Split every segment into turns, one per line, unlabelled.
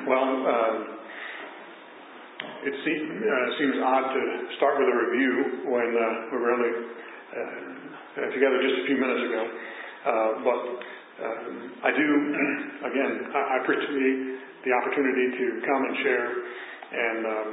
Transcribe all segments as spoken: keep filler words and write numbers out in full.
Well, uh, it seems, uh, seems odd to start with a review when uh, we were only uh, together just a few minutes ago. Uh, but um, I do, again, I, I appreciate the opportunity to come and share. And um,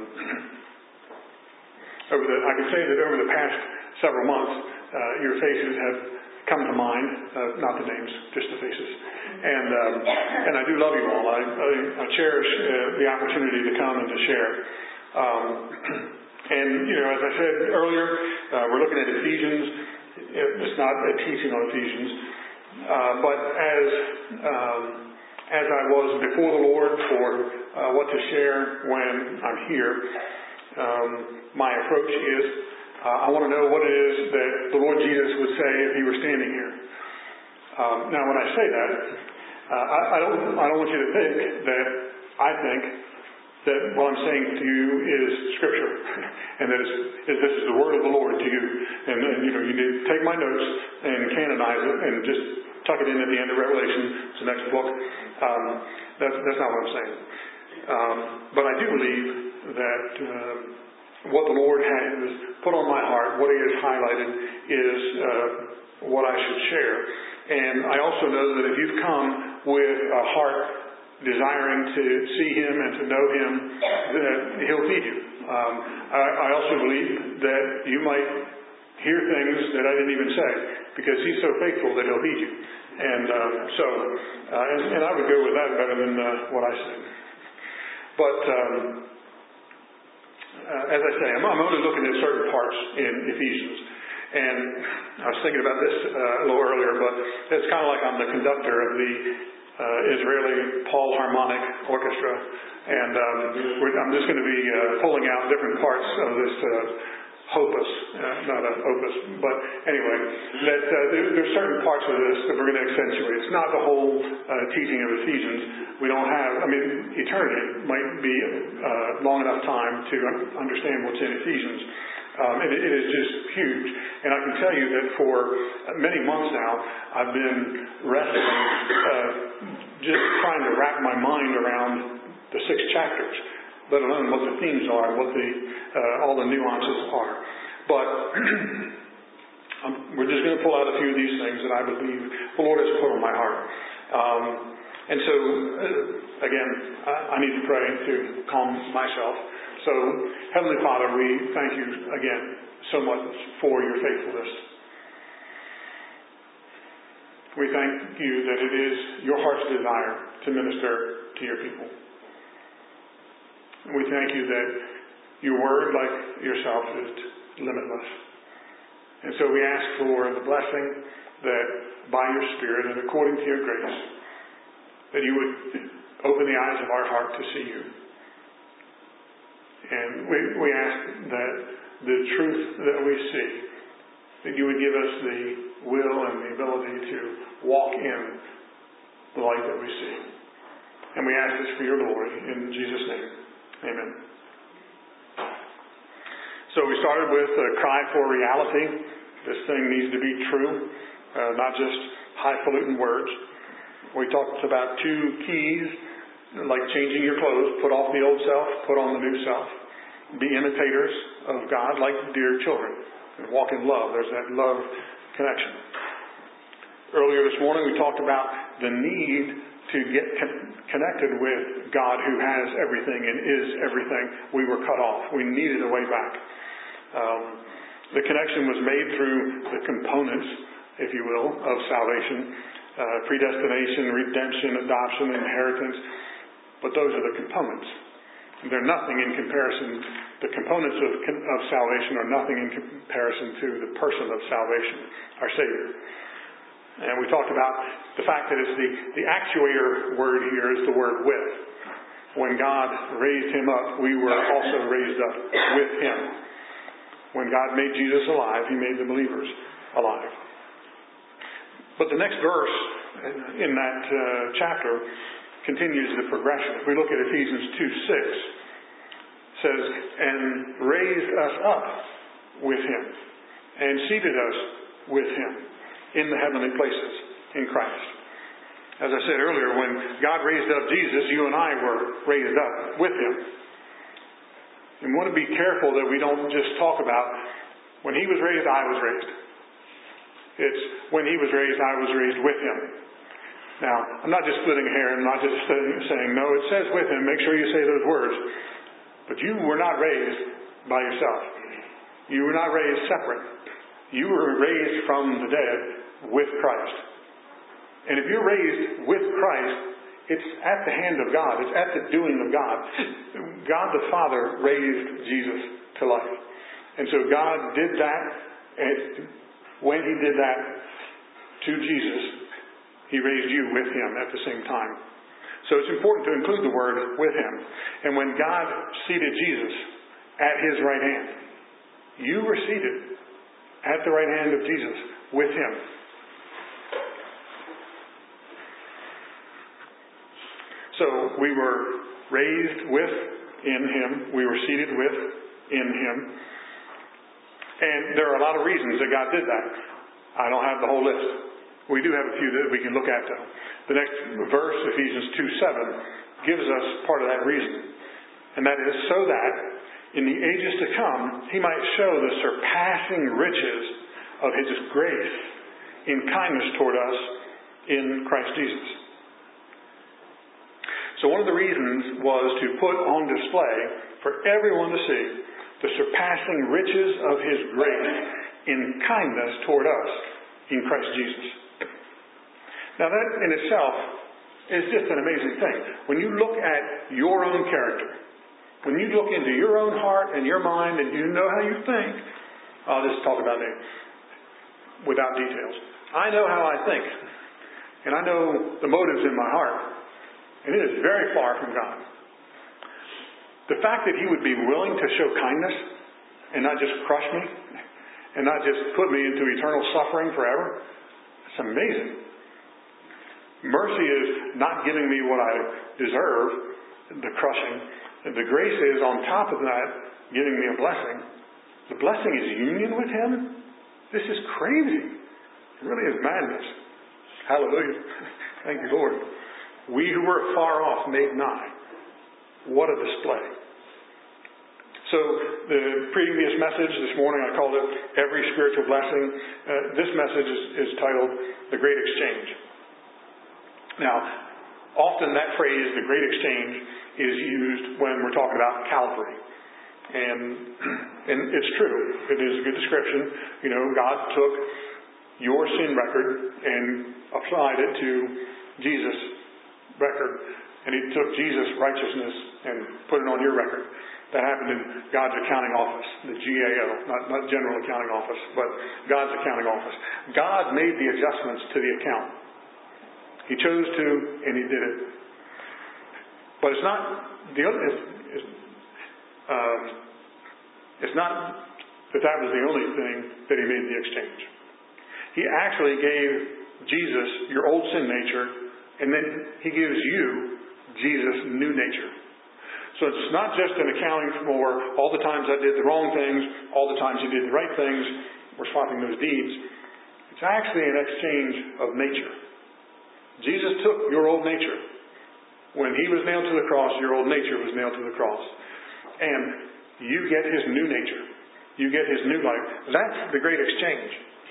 over the, I can say that over the past several months, uh, your faces have come to mind, uh, not the names, just the faces. And um, and I do love you all. I, I, I cherish uh, the opportunity to come and to share. Um, and, you know, as I said earlier, uh, we're looking at Ephesians. It's not a teaching on Ephesians. Uh, but as um, as I was before the Lord for uh, what to share when I'm here, um, my approach is uh, I want to know what it is that the Lord Jesus would say if He were standing here. Um, now, when I say that, uh, I, I don't I don't want you to think that I think that what I'm saying to you is Scripture, and that is, is this is the word of the Lord to you. And, and you know, you need to take my notes and canonize it and just tuck it in at the end of Revelation. It's the next book. Um, that's, that's not what I'm saying. Um, but I do believe that um, what the Lord has put on my heart, what He has highlighted, is uh, what I should share. And I also know that if you've come with a heart desiring to see Him and to know Him, that He'll feed you. Um, I, I also believe that you might hear things that I didn't even say, because He's so faithful that He'll feed you. And um, so, uh, and, and I would go with that better than uh, what I say. But um, uh, as I say, I'm, I'm only looking at certain parts in Ephesians. And I was thinking about this uh, a little earlier, but it's kind of like I'm the conductor of the Uh, Israeli Paul Harmonic Orchestra, and um, we're, I'm just going to be uh, pulling out different parts of this uh, opus, uh, not an opus, but anyway, that uh, there, there's certain parts of this that we're going to accentuate. It's not the whole uh, teaching of Ephesians. We don't have, I mean, eternity might be uh, long enough time to understand what's in Ephesians. Um, and it, it is just huge. And I can tell you that for many months now, I've been wrestling, uh, just trying to wrap my mind around the six chapters, let alone what the themes are, what the uh, all the nuances are. But um, we're just going to pull out a few of these things that I believe the Lord has put on my heart. Um, and so, uh, again, I, I need to pray to calm myself. So, Heavenly Father, we thank you again so much for your faithfulness. We thank you that it is your heart's desire to minister to your people. We thank you that your word, like yourself, is limitless. And so we ask for the blessing that by your Spirit and according to your grace, that you would open the eyes of our heart to see you. And we, we ask that the truth that we see, that you would give us the will and the ability to walk in the light that we see. And we ask this for your glory. In Jesus' name, amen. So we started with a cry for reality. This thing needs to be true, uh, not just highfalutin words. We talked about two keys, like changing your clothes. Put off the old self, put on the new self. Be imitators of God like dear children. And walk in love. There's that love connection. Earlier this morning we talked about the need to get con- connected with God who has everything and is everything. We were cut off. We needed a way back. Um, the connection was made through the components, if you will, of salvation. Uh, predestination, redemption, adoption, inheritance. But those are the components. They're nothing in comparison. The components of, of salvation are nothing in comparison to the person of salvation, our Savior. And we talked about the fact that it's the, the actuator word here is the word with. When God raised him up, we were also raised up with him. When God made Jesus alive, he made the believers alive. But the next verse in that uh, chapter continues the progression. If we look at Ephesians two six, it says, and raised us up with him, and seated us with him in the heavenly places in Christ. As I said earlier, when God raised up Jesus, you and I were raised up with Him. And we want to be careful that we don't just talk about, when He was raised, I was raised. It's, when He was raised, I was raised with Him. Now, I'm not just splitting hair, I'm not just saying, no, it says with Him, make sure you say those words. But you were not raised by yourself. You were not raised separate. You were raised from the dead with Christ. And if you're raised with Christ, it's at the hand of God. It's at the doing of God. God the Father raised Jesus to life. And so God did that. And when He did that to Jesus, He raised you with Him at the same time. So it's important to include the word with Him. And when God seated Jesus at His right hand, you were seated at the right hand of Jesus with Him. So we were raised with in Him. We were seated with in Him. And there are a lot of reasons that God did that. I don't have the whole list. We do have a few that we can look at, though. The next verse, Ephesians two seven, gives us part of that reason. And that is so that in the ages to come, He might show the surpassing riches of His grace in kindness toward us in Christ Jesus. So one of the reasons was to put on display for everyone to see the surpassing riches of His grace in kindness toward us in Christ Jesus. Now that in itself is just an amazing thing. When you look at your own character, when you look into your own heart and your mind and you know how you think, I'll just talk about it without details. I know how I think. And I know the motives in my heart. And it is very far from God. The fact that He would be willing to show kindness and not just crush me and not just put me into eternal suffering forever, it's amazing. Mercy is not giving me what I deserve, the crushing. And the grace is on top of that giving me a blessing. The blessing is union with Him. This is crazy. It really is madness. Hallelujah. Thank you, Lord. We who were far off made nigh. What a display. So the previous message this morning, I called it Every Spiritual Blessing. Uh, this message is, is titled The Great Exchange. Now, often that phrase, the Great Exchange, is used when we're talking about Calvary. And, and it's true. It is a good description. You know, God took your sin record and applied it to Jesus' record. And He took Jesus' righteousness and put it on your record. That happened in God's accounting office, the G A O, not, not General Accounting Office, but God's accounting office. God made the adjustments to the account. He chose to, and He did it. But it's not the other. It's, it's, um, it's not that that was the only thing that He made the exchange. He actually gave Jesus your old sin nature, and then He gives you Jesus' new nature. So it's not just an accounting for all the times I did the wrong things, all the times you did the right things. We're swapping those deeds. It's actually an exchange of nature. Jesus took your old nature. When He was nailed to the cross, your old nature was nailed to the cross. And you get His new nature. You get His new life. That's the great exchange.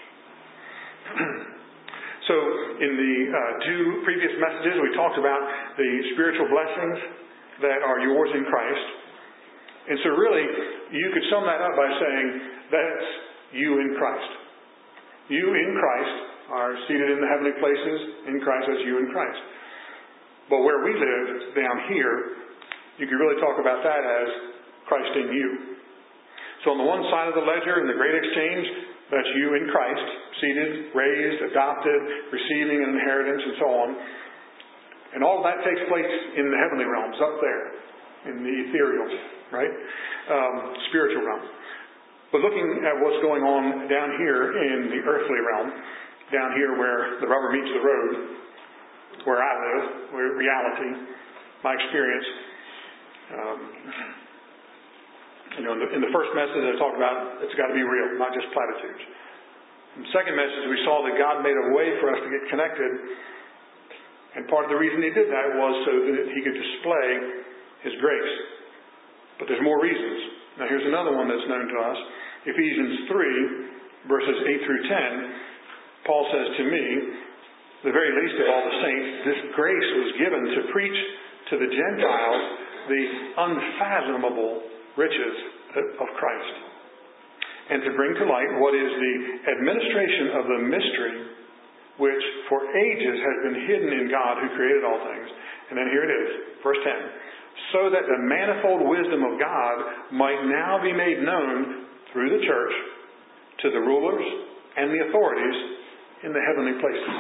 So in the uh, two previous messages, we talked about the spiritual blessings that are yours in Christ. And so really, you could sum that up by saying, that's you in Christ. You in Christ are seated in the heavenly places in Christ as you in Christ. But where we live down here, you could really talk about that as Christ in you. So on the one side of the ledger in the great exchange, that's you in Christ, seated, raised, adopted, receiving an inheritance, and so on. And all of that takes place in the heavenly realms, up there, in the ethereal, right? Um, spiritual realm. But looking at what's going on down here in the earthly realm, down here where the rubber meets the road, where I live, where reality, my experience. Um, you know, in the, in the first message I talked about, it's got to be real, not just platitudes. In the second message, we saw that God made a way for us to get connected And part of the reason he did that was so that he could display his grace. But there's more reasons. Now here's another one that's known to us. Ephesians three, verses eight through ten, Paul says, to me, the very least of all the saints, this grace was given to preach to the Gentiles the unfathomable riches of Christ, and to bring to light what is the administration of the mystery which for ages has been hidden in God who created all things. And then here it is, verse ten. So that the manifold wisdom of God might now be made known through the church to the rulers and the authorities in the heavenly places.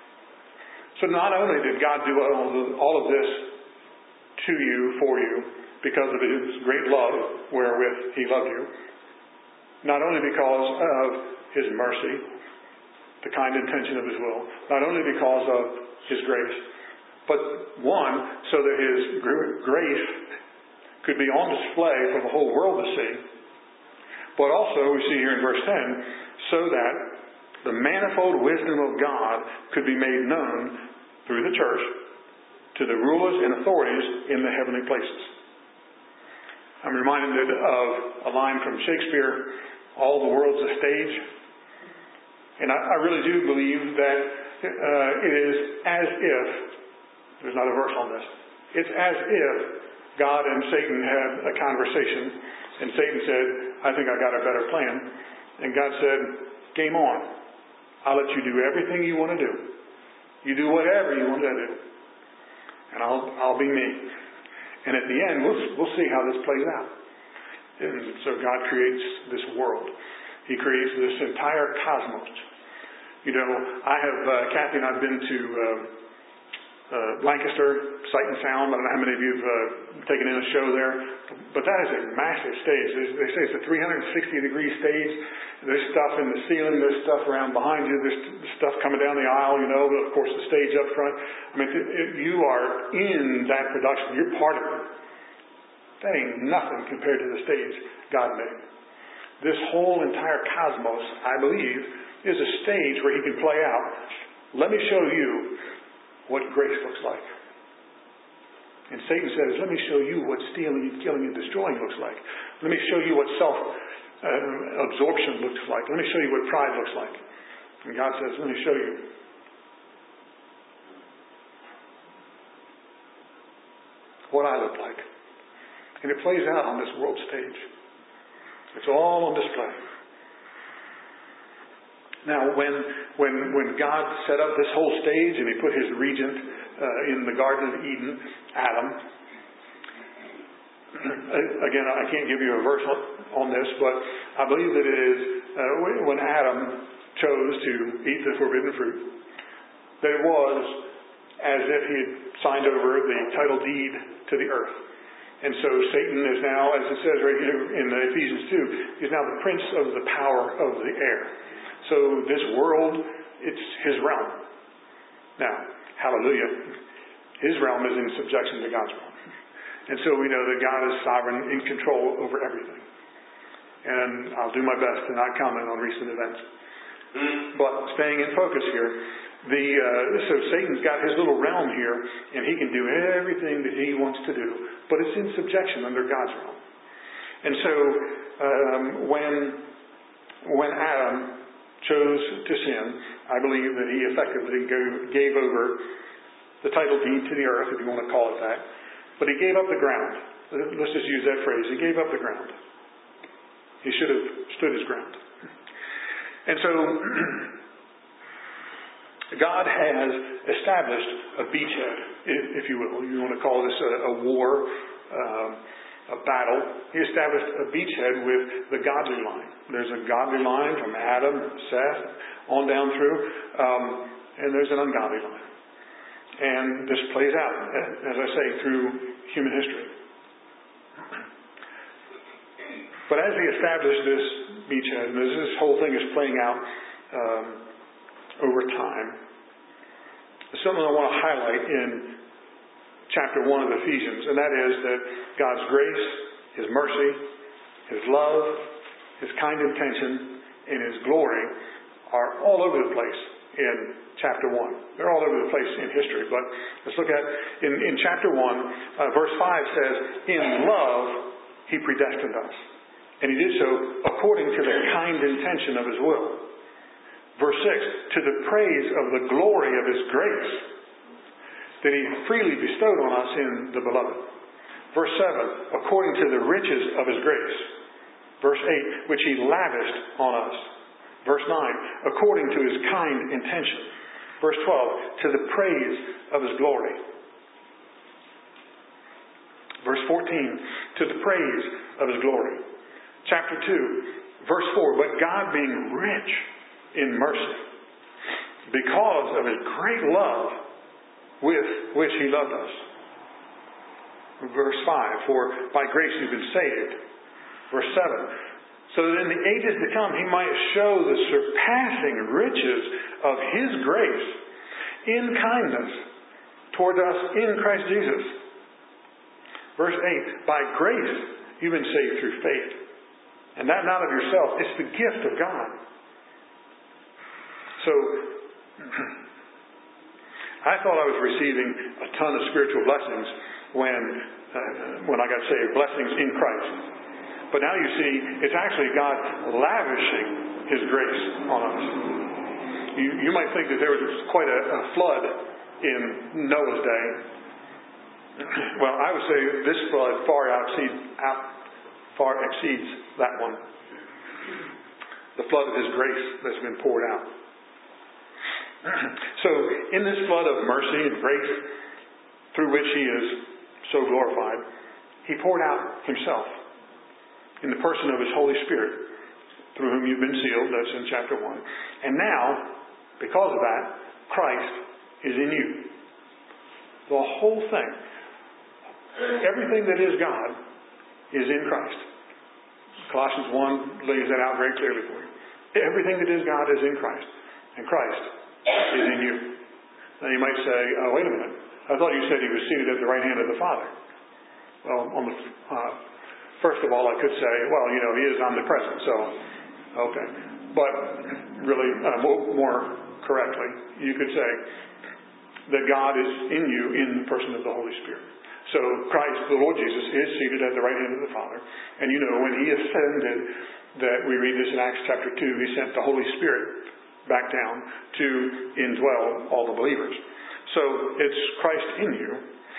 So not only did God do all of this to you, for you, because of His great love wherewith He loved you, not only because of His mercy, the kind intention of His will, not only because of His grace, but one, so that His grace could be on display for the whole world to see. But also, we see here in verse ten, so that the manifold wisdom of God could be made known through the church to the rulers and authorities in the heavenly places. I'm reminded of a line from Shakespeare, all the world's a stage. And I, I really do believe that uh, it is as if, there's not a verse on this, it's as if God and Satan had a conversation, and Satan said, I think I got a better plan. And God said, game on. I'll let you do everything you want to do. You do whatever you want to do. And I'll I'll be me. And at the end, we'll, we'll see how this plays out. And so God creates this world. He creates this entire cosmos. You know, I have, uh, Kathy and I have been to uh, uh, Lancaster, Sight and Sound. I don't know how many of you have uh, taken in a show there. But that is a massive stage. They say it's a three hundred sixty degree stage. There's stuff in the ceiling. There's stuff around behind you. There's stuff coming down the aisle, you know. Of course, the stage up front. I mean, it, you are in that production. You're part of it. That ain't nothing compared to the stage God made. This whole entire cosmos, I believe, is a stage where He can play out. Let me show you what grace looks like. And Satan says, let me show you what stealing and killing and destroying looks like. Let me show you what self-absorption uh, looks like. Let me show you what pride looks like. And God says, let me show you. What I look like. And it plays out on this world stage. It's all on display. Now, when when when God set up this whole stage and He put His regent uh, in the Garden of Eden, Adam. Again, I can't give you a verse on this, but I believe that it is uh, when Adam chose to eat the forbidden fruit, that it was as if he had signed over the title deed to the earth. And so Satan is now, as it says right here in Ephesians two, is now the prince of the power of the air. So this world, it's his realm. Now, hallelujah, his realm is in subjection to God's realm. And so we know that God is sovereign, in control over everything. And I'll do my best to not comment on recent events. But staying in focus here, the uh, so Satan's got his little realm here, and he can do everything that he wants to do, but it's in subjection under God's realm. And so um, when when Adam chose to sin, I believe that he effectively gave, gave over the title deed to the earth, if you want to call it that. But he gave up the ground. Let's just use that phrase. He gave up the ground. He should have stood his ground. And so God has established a beachhead, if you will. You want to call this a, a war, um, a battle. He established a beachhead with the godly line. There's a godly line from Adam, Seth, on down through, um, and there's an ungodly line. And this plays out, as I say, through human history. But as he established this beachhead, and as this whole thing is playing out um, over time, there's something I want to highlight in chapter one of Ephesians, and that is that God's grace, His mercy, His love, His kind intention, and His glory are all over the place in chapter one. They're all over the place in history, but let's look at, in, in chapter one, uh, verse five says, in love He predestined us. And He did so according to the kind intention of His will. Verse six, to the praise of the glory of His grace that He freely bestowed on us in the Beloved. Verse seven, according to the riches of His grace. Verse eight, which He lavished on us. Verse nine, according to His kind intention. Verse twelve, to the praise of His glory. Verse fourteen, to the praise of His glory. Chapter two, verse four, but God being rich in mercy, because of His great love with which He loved us. Verse five, for by grace you've been saved. Verse seven, so that in the ages to come He might show the surpassing riches of His grace in kindness toward us in Christ Jesus. Verse eight, by grace you've been saved through faith. And that not of yourself, it's the gift of God. So, I thought I was receiving a ton of spiritual blessings when, uh, when I got saved. Blessings in Christ. But now you see, it's actually God lavishing His grace on us. You, you might think that there was quite a, a flood in Noah's day. Well, I would say this flood far exceeds, out, far exceeds that one. The flood of His grace that's been poured out. So, in this flood of mercy and grace through which He is so glorified, He poured out Himself in the person of His Holy Spirit, through whom you've been sealed. That's in chapter one. And now, because of that, Christ is in you. The whole thing, everything that is God, is in Christ. Colossians one lays that out very clearly for you. Everything that is God is in Christ. And Christ is in you. Now you might say, oh, wait a minute. I thought you said He was seated at the right hand of the Father. Well, on the, uh, first of all, I could say, well, you know, He is omnipresent, so, okay. But really, uh, more correctly, you could say that God is in you in the person of the Holy Spirit. So Christ, the Lord Jesus, is seated at the right hand of the Father. And you know, when He ascended, that we read this in Acts chapter two, He sent the Holy Spirit back down to indwell all the believers. So it's Christ in you.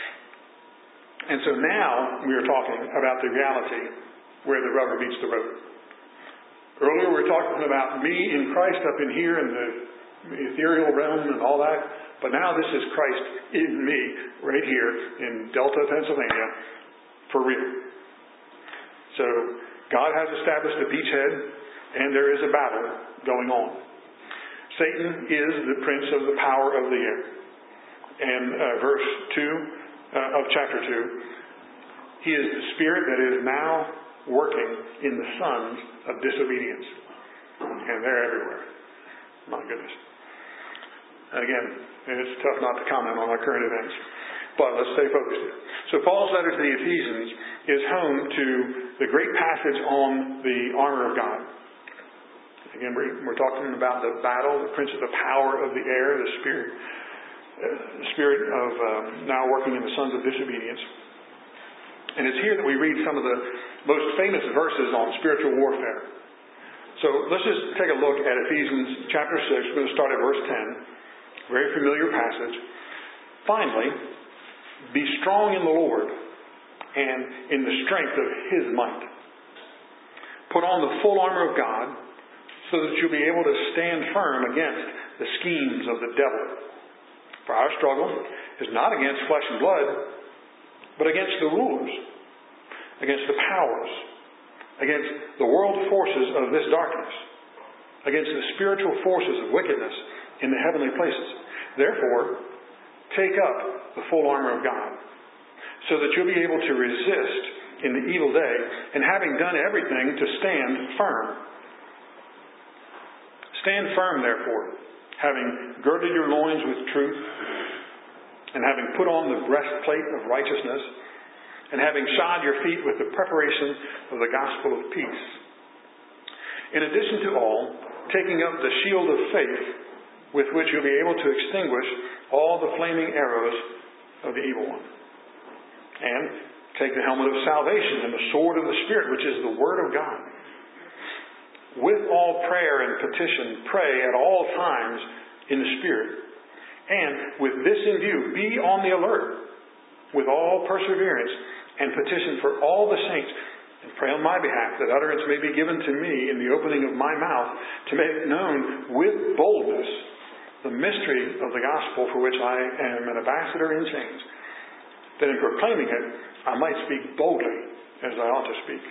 And so now we are talking about the reality where the rubber meets the road. Earlier we were talking about me in Christ up in here in the ethereal realm and all that. But now this is Christ in me right here in Delta, Pennsylvania, for real. So God has established a beachhead and there is a battle going on. Satan is the prince of the power of the air. And uh, verse two uh, of chapter two, he is the spirit that is now working in the sons of disobedience. And they're everywhere. My goodness. Again, it's tough not to comment on our current events. But let's stay focused here. So Paul's letter to the Ephesians is home to the great passage on the armor of God. Again, we're, we're talking about the battle, the prince of the power of the air, the spirit, uh, the spirit of um, now working in the sons of disobedience. And it's here that we read some of the most famous verses on spiritual warfare. So let's just take a look at Ephesians chapter six. We're going to start at verse ten. Very familiar passage. Finally, be strong in the Lord and in the strength of His might. Put on the full armor of God so that you'll be able to stand firm against the schemes of the devil. For our struggle is not against flesh and blood, but against the rulers, against the powers, against the world forces of this darkness, against the spiritual forces of wickedness in the heavenly places. Therefore, take up the full armor of God, so that you'll be able to resist in the evil day, and having done everything, to stand firm. Stand firm, therefore, having girded your loins with truth, and having put on the breastplate of righteousness, and having shod your feet with the preparation of the gospel of peace. In addition to all, taking up the shield of faith, with which you'll be able to extinguish all the flaming arrows of the evil one. And take the helmet of salvation and the sword of the Spirit, which is the Word of God. With all prayer and petition, pray at all times in the Spirit. And with this in view, be on the alert with all perseverance and petition for all the saints. And pray on my behalf that utterance may be given to me in the opening of my mouth to make known with boldness the mystery of the gospel, for which I am an ambassador in chains, that in proclaiming it I might speak boldly as I ought to speak.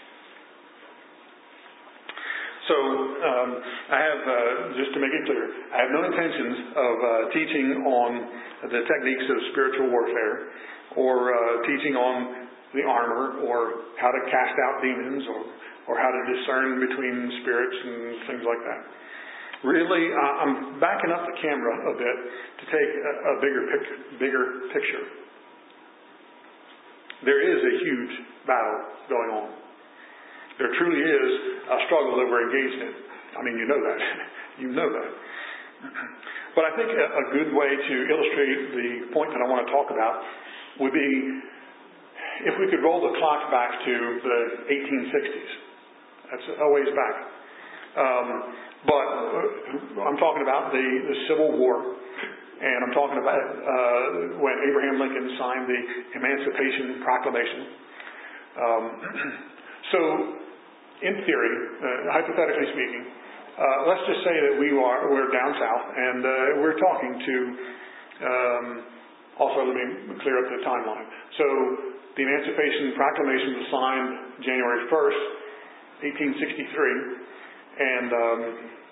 So, um, I have, uh, just to make it clear, I have no intentions of uh, teaching on the techniques of spiritual warfare, or uh, teaching on the armor, or how to cast out demons, or, or how to discern between spirits and things like that. Really, uh, I'm backing up the camera a bit to take a, a bigger, pic- bigger picture. There is a huge battle going on. There truly is a struggle that we're engaged in. I mean, you know that. You know that. But I think a, a good way to illustrate the point that I want to talk about would be if we could roll the clock back to the eighteen sixties. That's a ways back. Um, but I'm talking about the, the Civil War. And I'm talking about uh, when Abraham Lincoln signed the Emancipation Proclamation. Um, so, in theory, uh, hypothetically speaking, uh, let's just say that we are we're down south and uh, we're talking to. Um, also, let me clear up the timeline. So, the Emancipation Proclamation was signed January first, eighteen sixty-three, and um,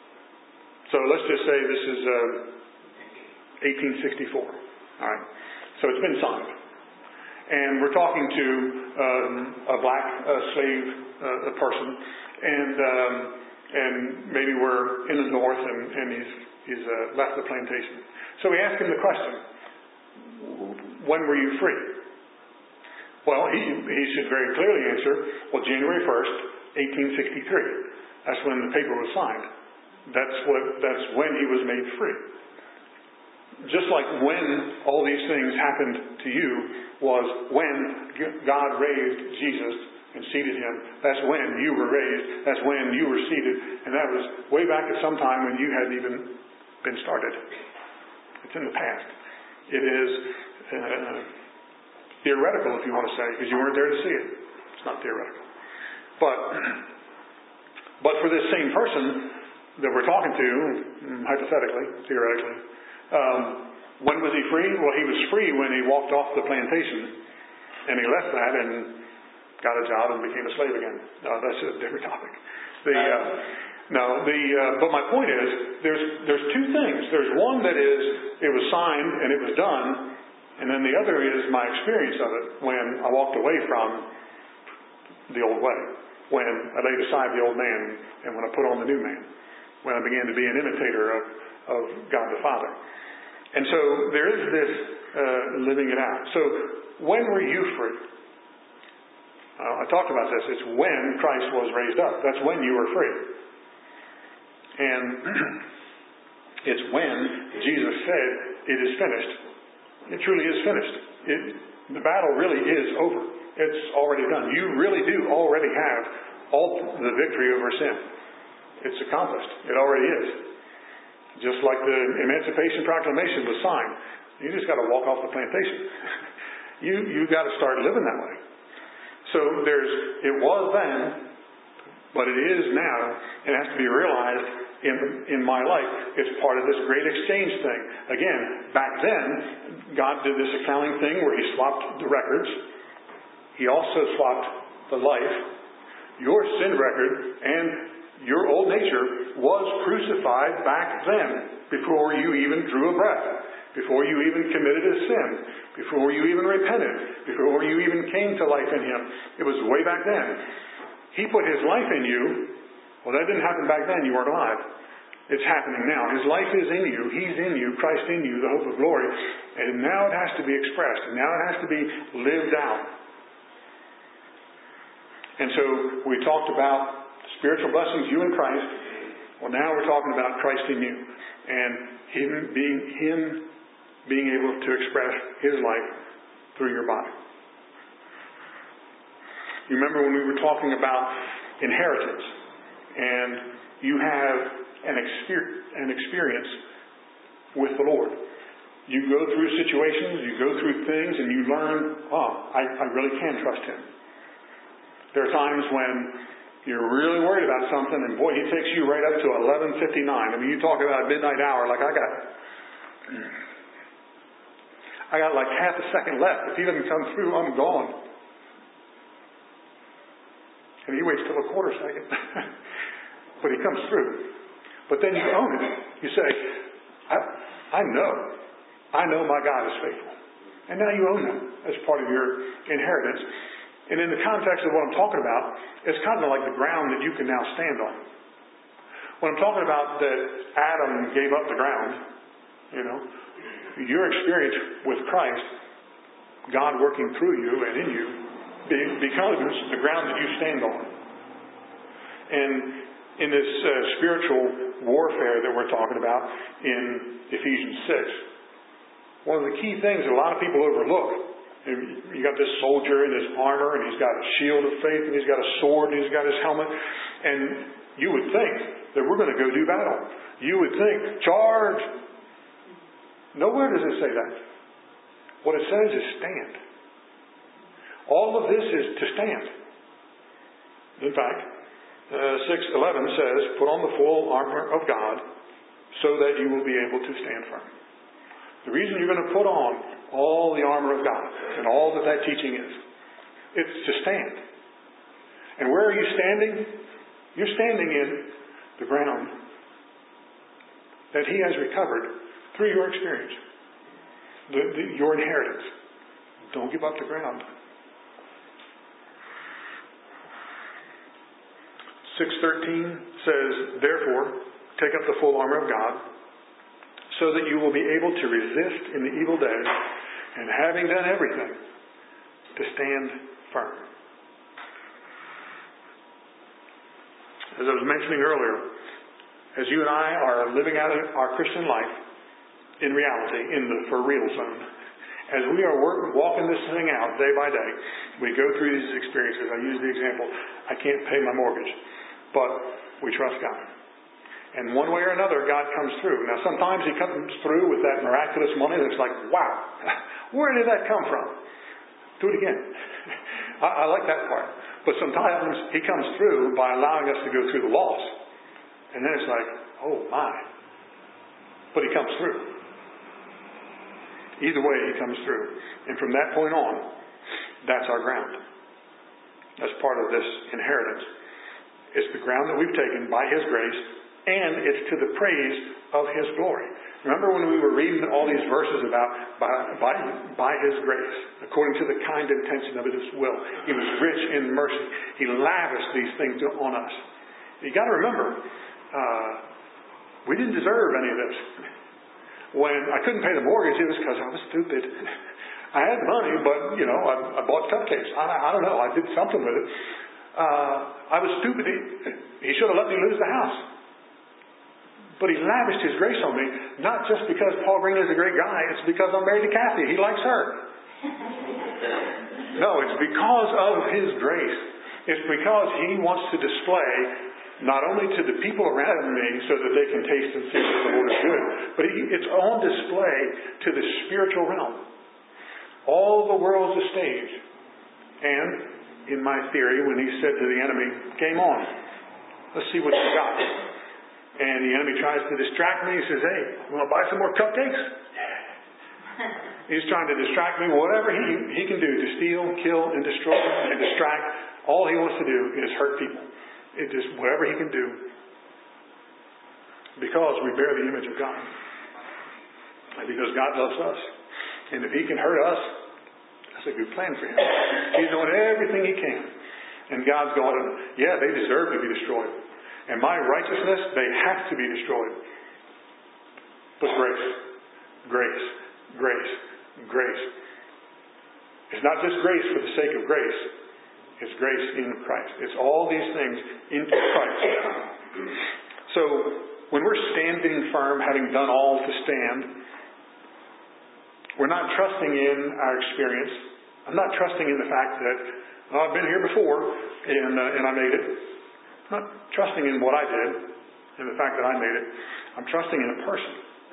so let's just say this is. Uh, eighteen sixty-four. All right. So it's been signed. And we're talking to um, a black uh, slave uh, a person. And um, and maybe we're in the north and, and he's, he's uh, left the plantation. So we ask him the question, when were you free? Well, he, he should very clearly answer, well, January first, eighteen sixty-three. That's when the paper was signed. That's what. That's when he was made free. Just like when all these things happened to you was when God raised Jesus and seated him. That's when you were raised. That's when you were seated. And that was way back at some time when you hadn't even been started. It's in the past. It is uh, theoretical, if you want to say, because you weren't there to see it. It's not theoretical. But, but for this same person that we're talking to, hypothetically, theoretically, Um, when was he free? Well, he was free when he walked off the plantation. And he left that and got a job and became a slave again. No, that's a different topic. The, uh, no, the, uh, but my point is, there's, there's two things. There's one that is, it was signed and it was done. And then the other is my experience of it when I walked away from the old way. When I laid aside the old man and when I put on the new man. When I began to be an imitator of, of God the Father. And so there is this uh, living it out. So when were you free? Uh, I talked about this. It's when Christ was raised up. That's when you were free. And it's when Jesus said, it is finished. It truly is finished. It, the battle really is over. It's already done. You really do already have all the victory over sin. It's accomplished. It already is. Just like the Emancipation Proclamation was signed. You just got to walk off the plantation. you you got to start living that way. So there's, it was then, but it is now. It has to be realized in in my life. It's part of this great exchange thing. Again, back then, God did this accounting thing where he swapped the records. He also swapped the life. Your sin record and your old nature was crucified back then, before you even drew a breath, before you even committed a sin, before you even repented, before you even came to life in him. It was way back then. He put his life in you. Well, that didn't happen back then. You weren't alive. It's happening now. His life is in you. He's in you. Christ in you, the hope of glory. And now it has to be expressed. And now it has to be lived out. And so we talked about spiritual blessings, you in Christ. Well, now we're talking about Christ in you. And Him being, him being able to express His life through your body. You remember when we were talking about inheritance, and you have an, exper- an experience with the Lord. You go through situations, you go through things, and you learn, oh, I, I really can trust Him. There are times when you're really worried about something, and boy, He takes you right up to eleven fifty-nine. I mean, you talk about midnight hour, like I got, I got like half a second left. If He doesn't come through, I'm gone. And He waits till a quarter second, but He comes through. But then you own it. You say, I, I know, I know my God is faithful, and now you own that as part of your inheritance. And in the context of what I'm talking about, it's kind of like the ground that you can now stand on. When I'm talking about that Adam gave up the ground, you know, your experience with Christ, God working through you and in you, becomes the ground that you stand on. And in this uh, spiritual warfare that we're talking about in Ephesians six, one of the key things that a lot of people overlook, you got this soldier in his armor, and he's got a shield of faith, and he's got a sword, and he's got his helmet. And you would think that we're going to go do battle. You would think, charge. Nowhere does it say that. What it says is stand. All of this is to stand. In fact, uh, six eleven says, put on the full armor of God so that you will be able to stand firm. The reason you're going to put on all the armor of God and all that that teaching is, it's to stand. And where are you standing? You're standing in the ground that He has recovered through your experience, the, the, your inheritance. Don't give up the ground. six thirteen says, therefore, take up the full armor of God, so that you will be able to resist in the evil day, and having done everything, to stand firm. As I was mentioning earlier, as you and I are living out our Christian life in reality, in the for real zone, as we are work, walking this thing out day by day, we go through these experiences. I use the example, I can't pay my mortgage, but we trust God. And one way or another, God comes through. Now, sometimes He comes through with that miraculous money that's like, wow, where did that come from? Do it again. I, I like that part. But sometimes He comes through by allowing us to go through the loss. And then it's like, oh my. But He comes through. Either way, He comes through. And from that point on, that's our ground. That's part of this inheritance. It's the ground that we've taken by His grace, and it's to the praise of His glory. Remember when we were reading all these verses about by, by, by His grace, according to the kind intention of His will. He was rich in mercy. He lavished these things on us. You got to remember, uh, we didn't deserve any of this. When I couldn't pay the mortgage, it was because I was stupid. I had money, but, you know, I, I bought cupcakes. I, I don't know. I did something with it. Uh, I was stupid. He, he should have let me lose the house. But He lavished His grace on me, not just because Paul Green is a great guy. It's because I'm married to Kathy. He likes her. No, it's because of His grace. It's because He wants to display not only to the people around me so that they can taste and see that the Lord is good, but he, it's on display to the spiritual realm. All the world's a stage. And in my theory, when He said to the enemy, game on. Let's see what you got. And the enemy tries to distract me. He says, hey, you want to buy some more cupcakes? He's trying to distract me. Whatever he, he can do to steal, kill, and destroy, and distract, all he wants to do is hurt people. It just, whatever he can do. Because we bear the image of God. And because God loves us. And if He can hurt us, that's a good plan for Him. He's doing everything He can. And God's going, yeah, they deserve to be destroyed. And my righteousness, they have to be destroyed. But grace, grace, grace, grace. It's not just grace for the sake of grace. It's grace in Christ. It's all these things into Christ. So, when we're standing firm, having done all to stand, we're not trusting in our experience. I'm not trusting in the fact that, oh, I've been here before and, uh, and I made it. I'm not trusting in what I did and the fact that I made it. I'm trusting in a person.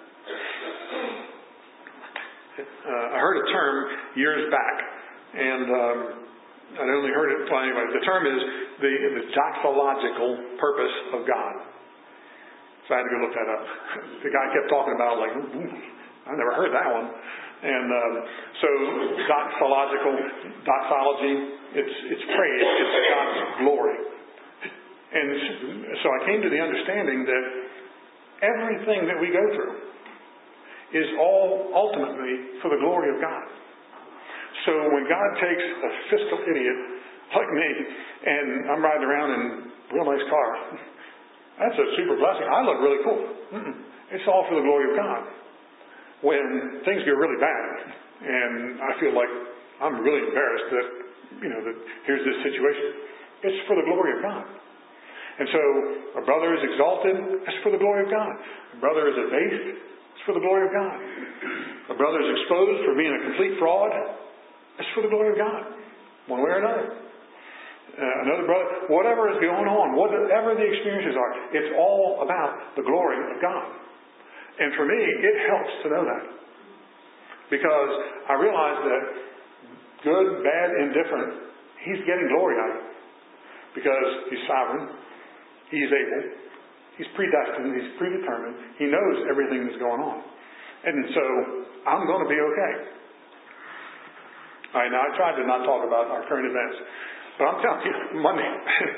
Uh, I heard a term years back, and um, I only heard it, well, anyway, the term is the, the doxological purpose of God. So I had to go look that up. The guy kept talking about it, like, ooh, I've never heard that one. And um, so doxological, doxology, it's it's praise, it's God's glory. And so I came to the understanding that everything that we go through is all ultimately for the glory of God. So when God takes a fiscal idiot like me, and I'm riding around in a real nice car, that's a super blessing. I look really cool. Mm-mm. It's all for the glory of God. When things get really bad, and I feel like I'm really embarrassed that, you know, that here's this situation, it's for the glory of God. And so a brother is exalted, it's for the glory of God. A brother is abased, it's for the glory of God. A brother is exposed for being a complete fraud, it's for the glory of God, one way or another. Uh, another brother, whatever is going on, whatever the experiences are, it's all about the glory of God. And for me, it helps to know that. Because I realize that good, bad, indifferent, He's getting glory out of it. Because He's sovereign, He's able, He's predestined, He's predetermined, He knows everything that's going on. And so, I'm going to be okay. Alright, now I tried to not talk about our current events. But I'm telling you, Monday,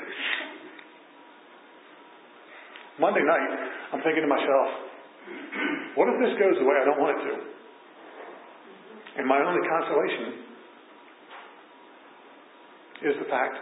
Monday night, I'm thinking to myself, what if this goes the way I don't want it to? And my only consolation is the fact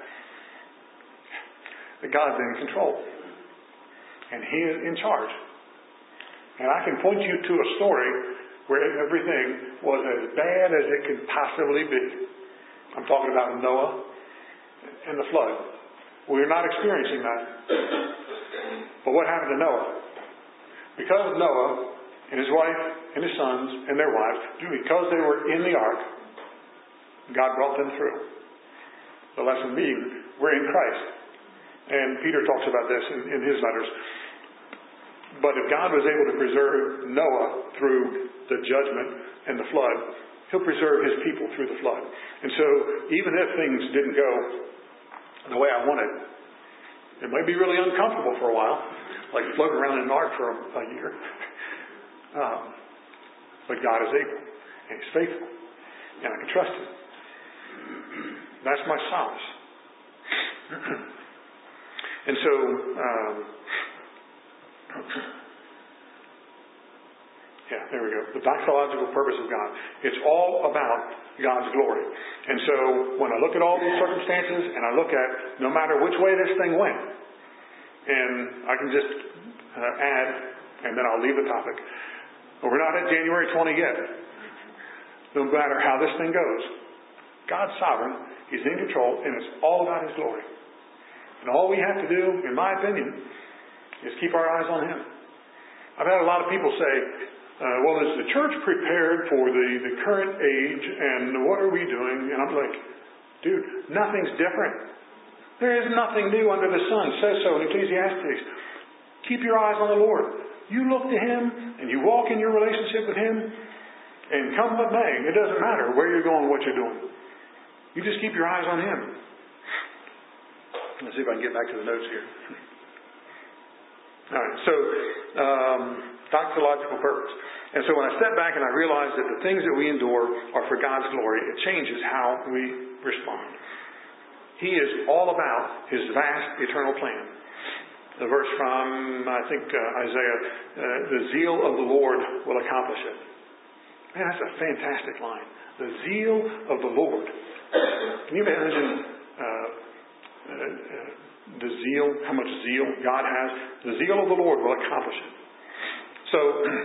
that God's in control. And He is in charge. And I can point you to a story where everything was as bad as it could possibly be. I'm talking about Noah and the flood. We're not experiencing that. But what happened to Noah? Because Noah and his wife and his sons and their wives, because they were in the ark, God brought them through. The lesson being, we're in Christ. And Peter talks about this in, in his letters. But if God was able to preserve Noah through the judgment and the flood, He'll preserve His people through the flood. And so, even if things didn't go the way I wanted, it might be really uncomfortable for a while, like floating around in an ark for a, a year. Um, but God is able, and He's faithful, and I can trust Him. That's my solace. And so, um, yeah, there we go. The doxological purpose of God. It's all about God's glory. And so, when I look at all these circumstances, and I look at no matter which way this thing went, and I can just uh, add, and then I'll leave the topic. But we're not at January twentieth yet. No matter how this thing goes, God's sovereign, He's in control, and it's all about His glory. And all we have to do, in my opinion, is keep our eyes on Him. I've had a lot of people say, uh, well, is the church prepared for the, the current age, and what are we doing? And I'm like, dude, nothing's different. There is nothing new under the sun. It says so in Ecclesiastes. Keep your eyes on the Lord. You look to Him, and you walk in your relationship with Him, and come what may, it doesn't matter where you're going, what you're doing. You just keep your eyes on Him. Let's see if I can get back to the notes here. All right, so um, doxological purpose. And so when I step back and I realize that the things that we endure are for God's glory, it changes how we respond. He is all about His vast eternal plan. The verse from, I think, uh, Isaiah, uh, the zeal of the Lord will accomplish it. Man, that's a fantastic line. The zeal of the Lord. Can you imagine uh, uh, uh, the zeal, how much zeal God has? The zeal of the Lord will accomplish it. So,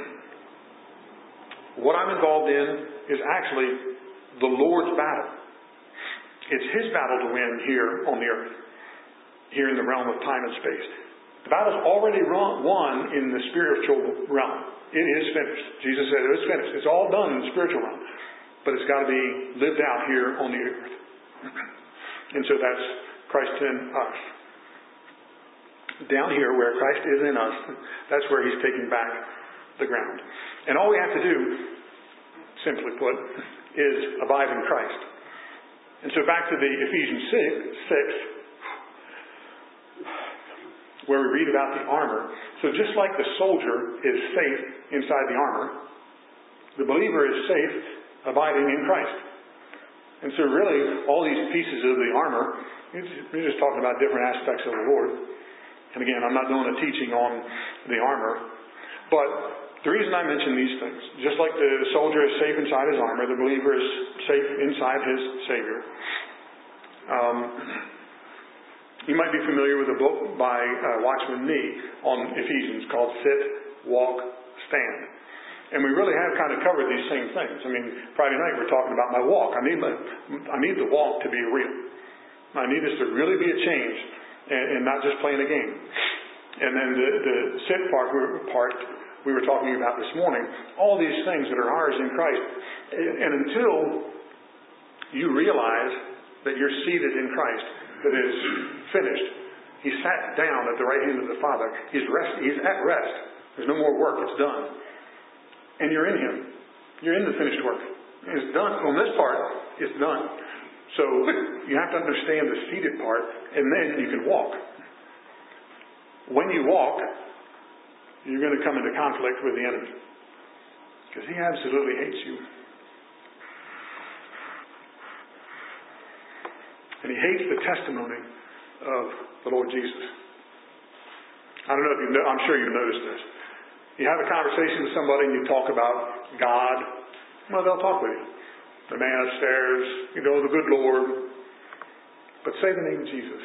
what I'm involved in is actually the Lord's battle. It's His battle to win here on the earth, here in the realm of time and space. The battle's already won in the spiritual realm. It is finished. Jesus said it was finished. It's all done in the spiritual realm. But it's got to be lived out here on the earth. And so that's Christ in us. Down here where Christ is in us, that's where He's taking back the ground. And all we have to do, simply put, is abide in Christ. And so back to the Ephesians six, where we read about the armor. So just like the soldier is safe inside the armor, the believer is safe abiding in Christ. And so really, all these pieces of the armor, we're just talking about different aspects of the Lord. And again, I'm not doing a teaching on the armor. But the reason I mention these things, just like the soldier is safe inside his armor, the believer is safe inside his Savior. Um, you might be familiar with a book by uh, Watchman Nee on Ephesians called Sit, Walk, Stand. And we really have kind of covered these same things. I mean, Friday night we're talking about my walk. I need my, I need the walk to be real. I need this to really be a change and, and not just playing a game. And then the, the sit part, part we were talking about this morning, all these things that are ours in Christ. And, and until you realize that you're seated in Christ, that it is finished. He sat down at the right hand of the Father. He's rest, He's at rest. There's no more work. It's done. And you're in Him. You're in the finished work. It's done. On this part, it's done. So you have to understand the seated part, and then you can walk. When you walk, you're going to come into conflict with the enemy. Because he absolutely hates you. And he hates the testimony of the Lord Jesus. I don't know if you know, I'm sure you've noticed this. You have a conversation with somebody and you talk about God. Well, they'll talk with you. The man upstairs, you know, the good Lord. But say the name Jesus.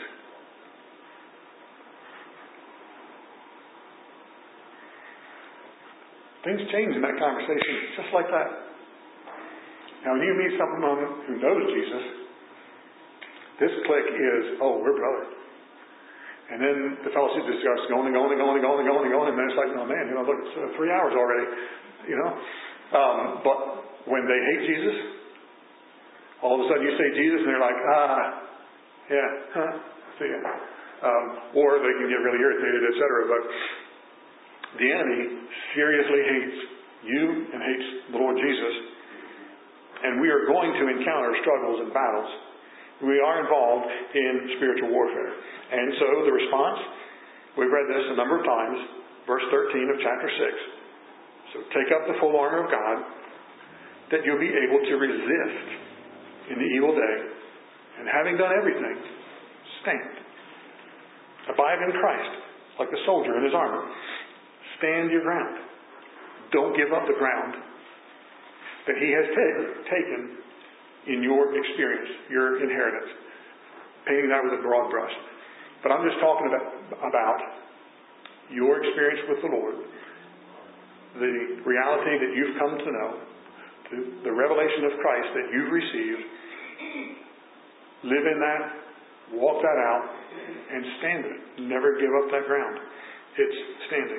Things change in that conversation, just like that. Now, when you meet someone who knows Jesus, this clique is, oh, we're brothers. And then the fellowship just starts going and going and going and going and going and going, and then it's like, oh man, you know, look, it's uh, three hours already, you know. Um, but when they hate Jesus, all of a sudden you say Jesus, and they're like, ah, yeah, huh, see ya. Um, or they can get really irritated, et cetera. But the enemy seriously hates you and hates the Lord Jesus. And we are going to encounter struggles and battles. We are involved in spiritual warfare. And so the response, we've read this a number of times, verse thirteen of chapter six. So take up the full armor of God, that you'll be able to resist in the evil day. And having done everything, stand. Abide in Christ, like the soldier in his armor. Stand your ground. Don't give up the ground that He has t- taken in your experience, your inheritance. Painting that with a broad brush. But I'm just talking about, about your experience with the Lord, the reality that you've come to know, the revelation of Christ that you've received. Live in that, walk that out, and stand it. Never give up that ground. It's standing.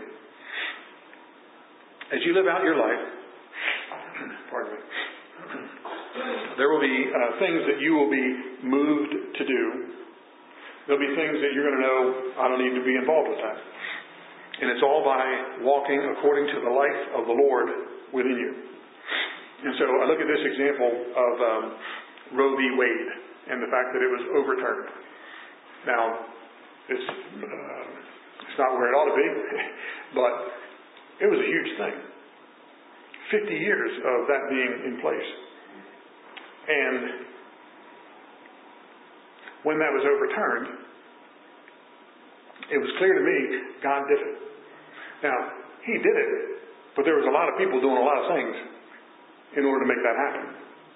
As you live out your life, pardon me, there will be uh, things that you will be moved to do. There'll be things that you're going to know, I don't need to be involved with that. And it's all by walking according to the life of the Lord within you. And so I look at this example of um, Roe v. Wade and the fact that it was overturned. Now, it's, uh, it's not where it ought to be, but it was a huge thing. Fifty years of that being in place. And when that was overturned, it was clear to me God did it. Now, He did it, but there was a lot of people doing a lot of things in order to make that happen.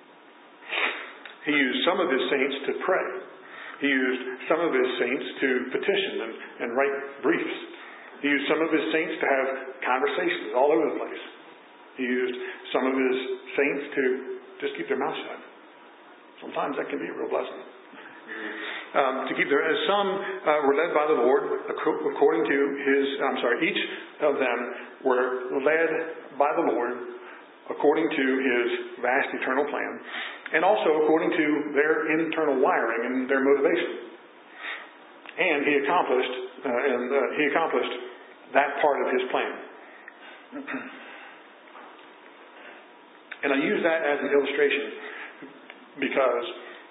He used some of His saints to pray. He used some of His saints to petition and, and write briefs. He used some of His saints to have conversations all over the place. He used some of His saints to just keep their mouth shut. Sometimes that can be a real blessing. Um, to keep their, as some uh, were led by the Lord according to His, I'm sorry, each of them were led by the Lord according to His vast eternal plan, and also according to their internal wiring and their motivation. And He accomplished, uh, and uh, He accomplished that part of His plan. And I use that as an illustration because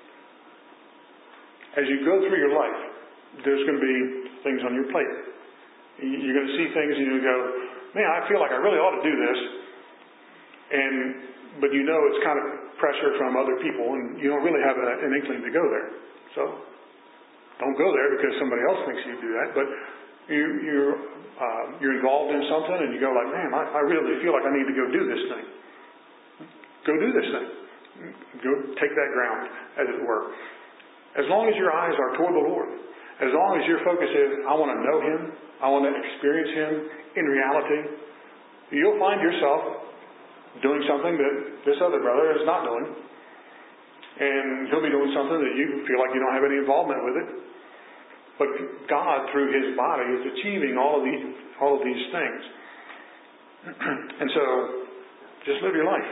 as you go through your life, there's going to be things on your plate. You're going to see things and you go, man, I feel like I really ought to do this. And, but you know it's kind of pressure from other people and you don't really have a, an inkling to go there. So, don't go there because somebody else thinks you do that. But you, you're, uh, you're involved in something and you go like, man, I, I really feel like I need to go do this thing. Go do this thing. Go take that ground, as it were. As long as your eyes are toward the Lord, as long as your focus is, I want to know Him, I want to experience Him in reality, you'll find yourself doing something that this other brother is not doing. And he'll be doing something that you feel like you don't have any involvement with it. But God, through His body, is achieving all of these, all of these things. And so, just live your life.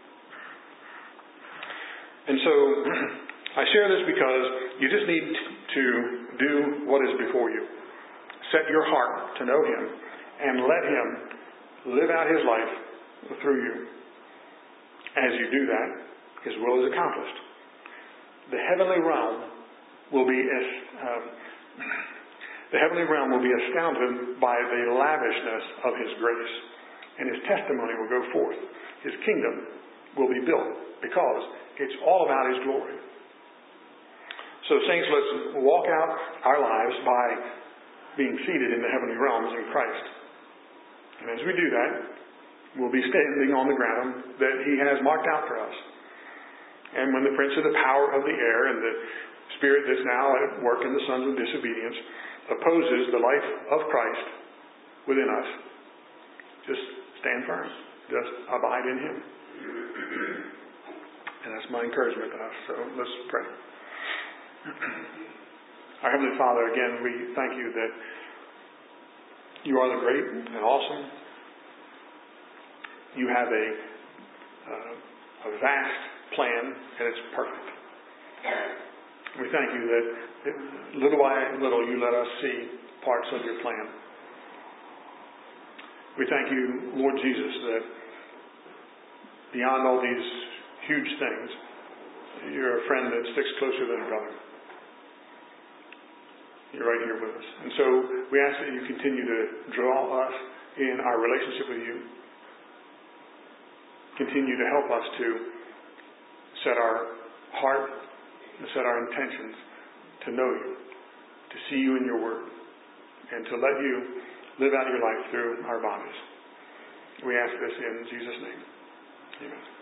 And so, I share this because you just need to do what is before you. Set your heart to know Him and let Him live out His life through you. As you do that, His will is accomplished. The heavenly realm will be as, um, the heavenly realm will be astounded by the lavishness of His grace, and His testimony will go forth. His kingdom will be built because it's all about His glory. So, saints, let's walk out our lives by being seated in the heavenly realms in Christ. And as we do that, we'll be standing on the ground that He has marked out for us. And when the prince of the power of the air and the spirit that's now at work in the sons of disobedience opposes the life of Christ within us, just stand firm. Just abide in Him. And that's my encouragement to us. So let's pray. Our Heavenly Father, again, we thank You that You are the great and awesome. You have a, uh, a vast plan, and it's perfect. We thank You that little by little You let us see parts of Your plan. We thank You, Lord Jesus, that beyond all these huge things, You're a friend that sticks closer than a brother. You're right here with us. And so we ask that You continue to draw us in our relationship with You. Continue to help us to set our heart and set our intentions to know You, to see You in Your Word, and to let You live out Your life through our bodies. We ask this in Jesus' name. Amen.